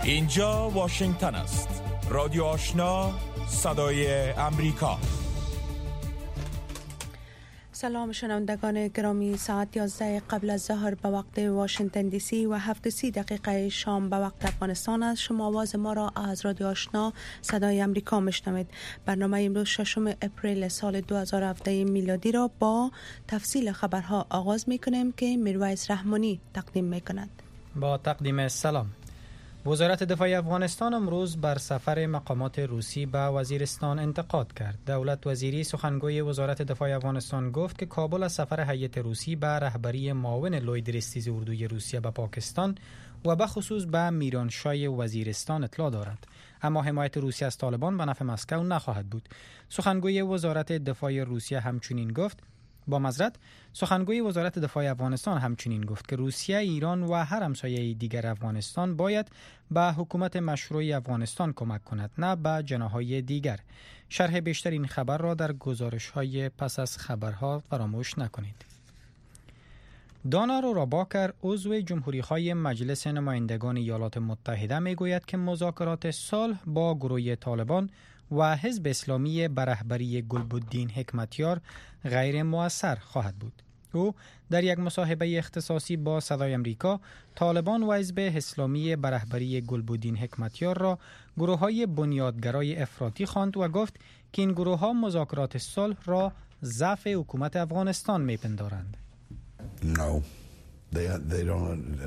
اینجا واشنگتن است. رادیو آشنا، صدای امریکا. سلام شنوندگان گرامی، ساعت 11 قبل از ظهر به وقت واشنگتن دی سی و 7:30 شام به وقت افغانستان است. شما آواز ما را از رادیو آشنا صدای امریکا میشنوید. برنامه امروز 6 اپریل سال 2017 میلادی را با تفصیل خبرها آغاز میکنیم که میرویس رحمانی تقدیم میکند. با تقدیم سلام. وزارت دفاع افغانستان امروز بر سفر مقامات روسی به وزیرستان انتقاد کرد. دولت وزیری سخنگوی وزارت دفاع افغانستان گفت که کابل از سفر هیئت روسی به رهبری معاون لوی درستیز اردوی روسیه به پاکستان و به خصوص به میرانشاه وزیرستان اطلاع دارد، اما حمایت روسیه از طالبان به نفع مسکو نخواهد بود. سخنگوی وزارت دفاع روسیه همچنین گفت سخنگوی وزارت دفاع افغانستان همچنین گفت که روسیه، ایران و هر همسایه دیگر افغانستان باید به حکومت مشروع افغانستان کمک کند، نه به جناح‌های دیگر. شرح بیشتر این خبر را در گزارش‌های پس از خبرها فراموش نکنید. دانا روراباکر، عضو جمهوری‌خواه مجلس نمایندگان ایالات متحده، میگوید که مذاکرات صلح با گروه طالبان و حزب اسلامی به رهبری گلبدین حکمتیار غیر مؤثر خواهد بود. او در یک مصاحبه اختصاصی با صدای امریکا طالبان و حزب اسلامی به رهبری گلبدین حکمتیار را گروه‌های بنیادگرای افراطی خواند و گفت که این گروه‌ها مذاکرات صلح را ضعف حکومت افغانستان میپندارند. No, they don't.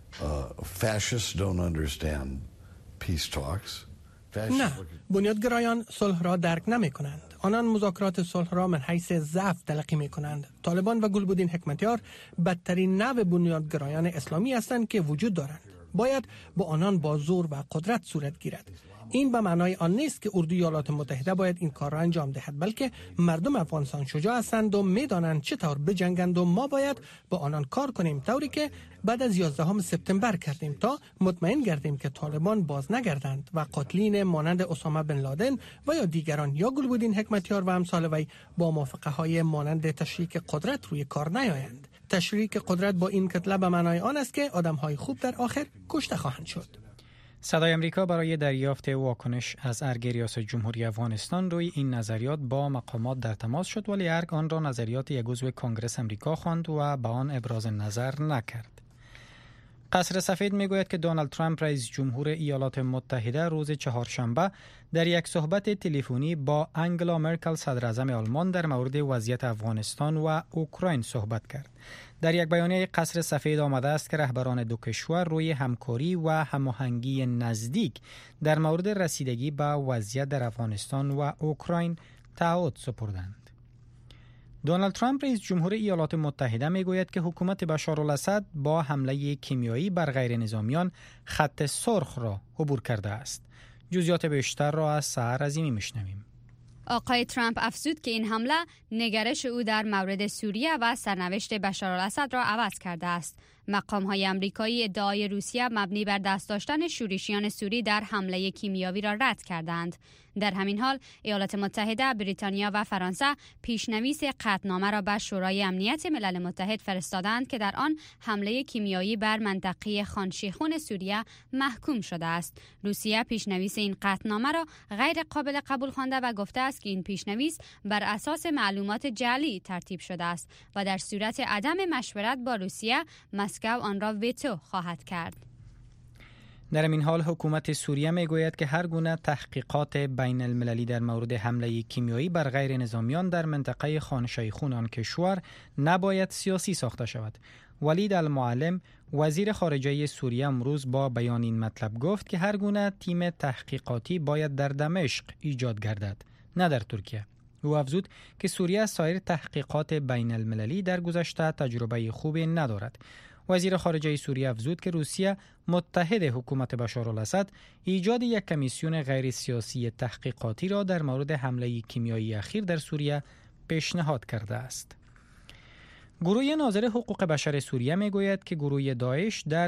Fascists don't understand peace talks. نه، بنیادگرایان صلح را درک نمی کنند. آنان مذاکرات صلح را من حیث ضعف تلقی می کنند. طالبان و گلبدین حکمتیار بدترین نوع بنیادگرایان اسلامی هستند که وجود دارند. باید با آنان با زور و قدرت صورت گیرد. این به معنای آن نیست که اردوی ایالات متحده باید این کار را انجام دهد، بلکه مردم افغانستان شجاع هستند و میدانند چطور بجنگند و ما باید با آنان کار کنیم، طوری که بعد از 11 سپتامبر کردیم تا مطمئن گردیم که طالبان باز نگردند و قاتلین مانند اسامه بن لادن و یا دیگران یا گلبدین حکمتیار و امثال وی با موافقه های مانند تشریک قدرت روی کار نیایند. تشریک قدرت با این کتله به معنای آن است که آدم های خوب در آخر کشته خواهند شد. صدای امریکا برای دریافت واکنش از ارگ ریاست جمهوری افغانستان روی این نظریات با مقامات در تماس شد، ولی ارگ آن را نظریات یک عضو کنگره امریکا خواند و به آن ابراز نظر نکرد. قصر سفید میگوید که دونالد ترامپ رئیس جمهور ایالات متحده روز چهارشنبه در یک صحبت تلفنی با انگلا مرکل صدر اعظم آلمان در مورد وضعیت افغانستان و اوکراین صحبت کرد. در یک بیانیه قصر سفید آمده است که رهبران دو کشور روی همکاری و هماهنگی نزدیک در مورد رسیدگی به وضعیت در افغانستان و اوکراین تعهد سپردند. دونالد ترامپ رئیس جمهور ایالات متحده میگوید که حکومت بشارالاسد با حمله کیمیایی بر غیر نظامیان خط سرخ را عبور کرده است. جزئیات بیشتر را از سحر عظیمی میشنویم. آقای ترامپ افزود که این حمله نگرش او در مورد سوریه و سرنوشت بشارالاسد را عوض کرده است. مقام‌های آمریکایی ادعای روسیه مبنی بر دست داشتن شورشیان سوری در حمله کیمیایی را رد کردند. در همین حال ایالات متحده، بریتانیا و فرانسه پیشنویس قطعنامه را به شورای امنیت ملل متحد فرستادند که در آن حمله کیمیایی بر منطقه خان شیخون سوریه محکوم شده است. روسیه پیشنویس این قطعنامه را غیر قابل قبول خوانده و گفته است که این پیشنویس بر اساس معلومات جعلی ترتیب شده است و در صورت عدم مشورت با روسیه مسکو آن را ویتو خواهد کرد. در این حال حکومت سوریه میگوید که هر گونه تحقیقات بین المللی در مورد حمله کیمیایی بر غیر نظامیان در منطقه خان شیخون آن کشور نباید سیاسی ساخته شود. ولید المعلم، وزیر خارجه سوریه، امروز با بیان این مطلب گفت که هر گونه تیم تحقیقاتی باید در دمشق ایجاد گردد، نه در ترکیه. او افزود که سوریه از سایر تحقیقات بین المللی در گذشته تجربه خوبی ندارد. وزیر خارجه سوریه افزود که روسیه متحد حکومت بشارالاسد ایجاد یک کمیسیون غیر سیاسی تحقیقاتی را در مورد حمله کیمیایی اخیر در سوریه پیشنهاد کرده است. گروه ناظر حقوق بشر سوریه میگوید که گروه داعش در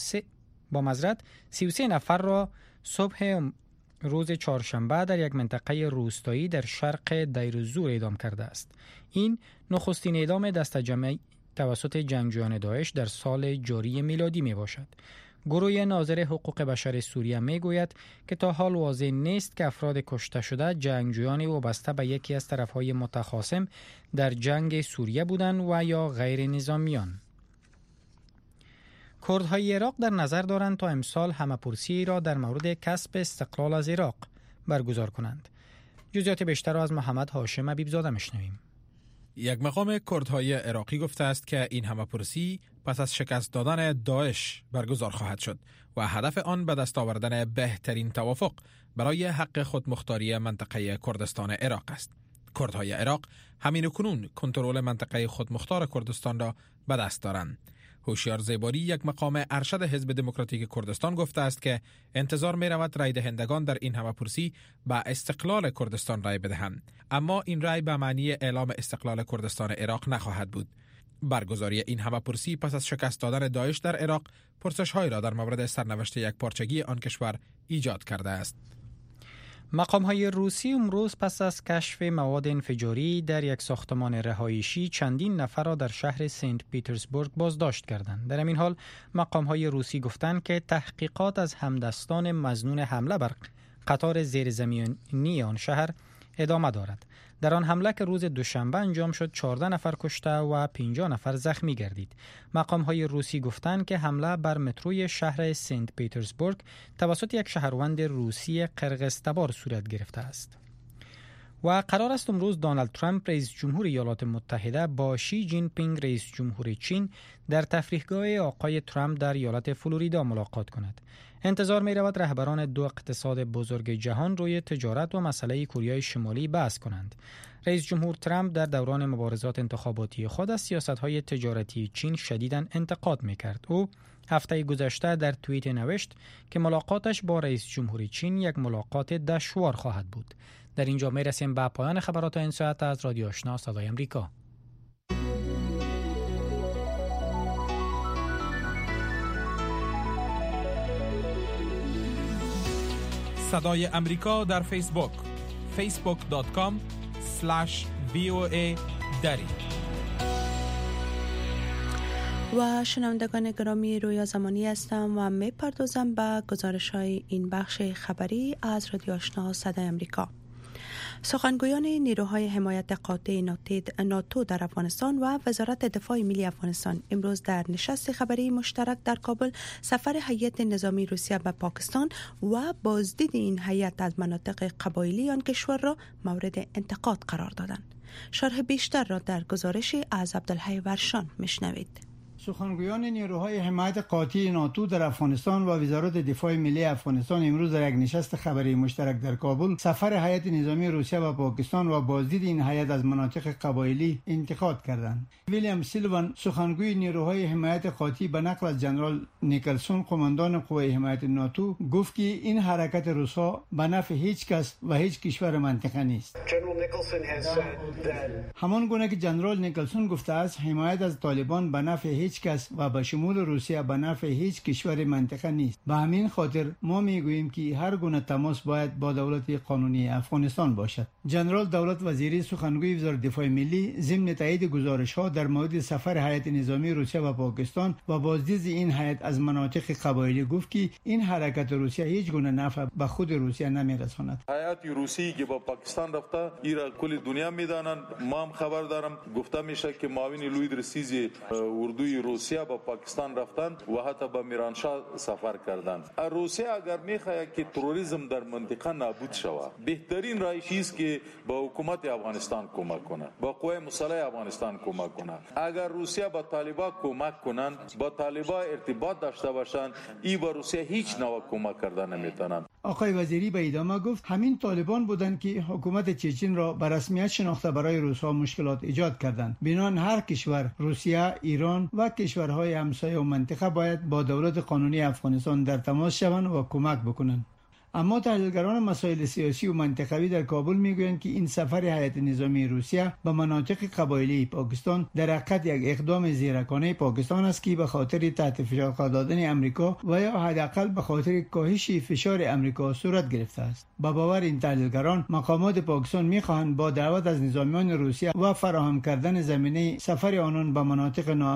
33 نفر را صبح روز چهارشنبه در یک منطقه روستایی در شرق دیر الزور اعدام کرده است. این نخستین اعدام دست جمعی توسط جنگجویان داعش در سال جاری میلادی می باشد. گروه ناظر حقوق بشر سوریه میگوید که تا حال واضح نیست که افراد کشته شده جنگجویان وابسته به یکی از طرفهای متخاصم در جنگ سوریه بودند و یا غیر نظامیان. کردهای عراق در نظر دارند تا امسال همه‌پرسی را در مورد کسب استقلال از عراق برگزار کنند. جزئیات بیشتر را از محمد هاشم حبیبزاده میشنویم. یک مقام کردهای عراقی گفته است که این همه‌پرسی پس از شکست دادن داعش برگزار خواهد شد و هدف آن به دست آوردن بهترین توافق برای حق خودمختاری منطقه کردستان عراق است. کردهای عراق همین کنون کنترل منطقه خودمختار کردستان را به دست دارند. هوشیار زیباری، یک مقام ارشد حزب دموکراتیک کردستان، گفته است که انتظار می رود رای دهندگان در این همه‌پرسی به استقلال کردستان رای بدهند، اما این رای به معنی اعلام استقلال کردستان عراق نخواهد بود. برگزاری این همه‌پرسی پس از شکست دادن داعش در عراق پرسش‌هایی را در مورد سرنوشت یک پارچگی آن کشور ایجاد کرده است. مقام‌های روسی امروز پس از کشف مواد انفجاری در یک ساختمان رهایشی چندین نفر را در شهر سنت پیترزبورگ بازداشت کردند. در این حال مقام‌های روسی گفتند که تحقیقات از همدستان مظنون حمله بر قطار زیرزمینی آن شهر ادامه دارد. در آن حمله که روز دوشنبه انجام شد 14 نفر کشته و 50 نفر زخمی گردید. مقام‌های روسی گفتند که حمله بر متروی شهر سنت پیترزبورگ توسط یک شهروند روسی قرغزتبار صورت گرفته است. و قرار است امروز دونالد ترامپ رئیس جمهور ایالات متحده با شی جین پینگ رئیس جمهور چین در تفریحگاه آقای ترامپ در ایالت فلوریدا ملاقات کند. انتظار می رود رهبران دو اقتصاد بزرگ جهان روی تجارت و مسئله کره شمالی بحث کنند. رئیس جمهور ترامپ در دوران مبارزات انتخاباتی خود از سیاست‌های تجارتی چین شدیداً انتقاد می‌کرد. او هفته گذشته در توییت نوشت که ملاقاتش با رئیس جمهور چین یک ملاقات دشوار خواهد بود. در اینجا می‌رسیم به پایان خبرات این ساعت از رادیو آشنا صدای آمریکا. صدای امریکا در فیسبوک facebook.com/VOA دری. و شنوندگان گرامی، رویا زمانی هستم و می پردازم به گزارش های این بخش خبری از رادیو آشنا صدای امریکا. سخنگویان نیروهای حمایت قاطع ناتو در افغانستان و وزارت دفاع ملی افغانستان امروز در نشست خبری مشترک در کابل سفر هیئت نظامی روسیه به پاکستان و بازدید این هیئت از مناطق قبایلی آن کشور را مورد انتقاد قرار دادند. شرح بیشتر را در گزارشی از عبدالحی ورشان میشنوید. سخنگویان نیروهای حمایت قاطع ناتو در افغانستان و وزارت دفاع ملی افغانستان امروز در یک نشست خبری مشترک در کابل سفر هیئت نظامی روسیه به پاکستان و بازدید این هیئت از مناطق قبایلی انتقاد کردند. ویلیام سیلوان، سخنگوی نیروهای حمایت قاطع، به نقل از جنرال نیکلسون، قماندان قوای حمایت ناتو، گفت که این حرکت روس‌ها به نفع هیچ کس و هیچ کشور منطقه نیست. همان گونه که جنرال نیکلسون گفته است، حمایت از طالبان به نفع هیچ کس و به شمول روسیه به نفع هیچ کشور منطقه نیست. به همین خاطر ما میگوییم که هر گونه تماس باید با دولت قانونی افغانستان باشد. جنرال دولت وزیری، سخنگوی وزارت دفاع ملی، ضمن تایید گزارش‌ها در مورد سفر هیئت نظامی روسیه به پاکستان و بازدید این هیئت از مناطق قبایلی گفت که این حرکت روسیه هیچ گونه نفع به خود روسیه نمی‌رساند. هیئت روسی که به پاکستان رفته ایرا کل دنیا میدانند، ما هم خبر دارم. گفته میشه که معاون لوی درسیزی اردوی روسیه به پاکستان رفتند و حتی به میرانشاه سفر کردند. روسیه اگر میخواهد که تروریسم در منطقه نابود شود، بهترین راهش است که با حکومت افغانستان کمک کنند، با قوای مسلح افغانستان کمک کنند. اگر روسیه با طالبان کمک کنند، با طالبان ارتباط داشته باشند، ای با روسیه هیچ نوع کمک کردن نمیتونند. آقای وزیری به ادامه گفت همین طالبان بودند که حکومت چچن را به رسمیت شناخته برای روس‌ها مشکلات ایجاد کردند. بنابراین هر کشور، روسیه، ایران و کشورهای همسایه و منطقه باید با دولت قانونی افغانستان در تماس شوند و کمک بکنند. اما تحلیلگران مسائل سیاسی و منطقوی در کابل میگویند که این سفر هیئت نظامی روسیه به مناطق قبایلی پاکستان در حقیقت یک اقدام زیرکانه پاکستان است که به خاطر تحت فشار قرار دادن امریکا و یا حداقل به خاطر کاهش فشار امریکا صورت گرفته است. با باور این تحلیلگران، مقامات پاکستان میخواهند با دعوت از نظامیان روسیه و فراهم کردن زمینه سفر آنان به مناطق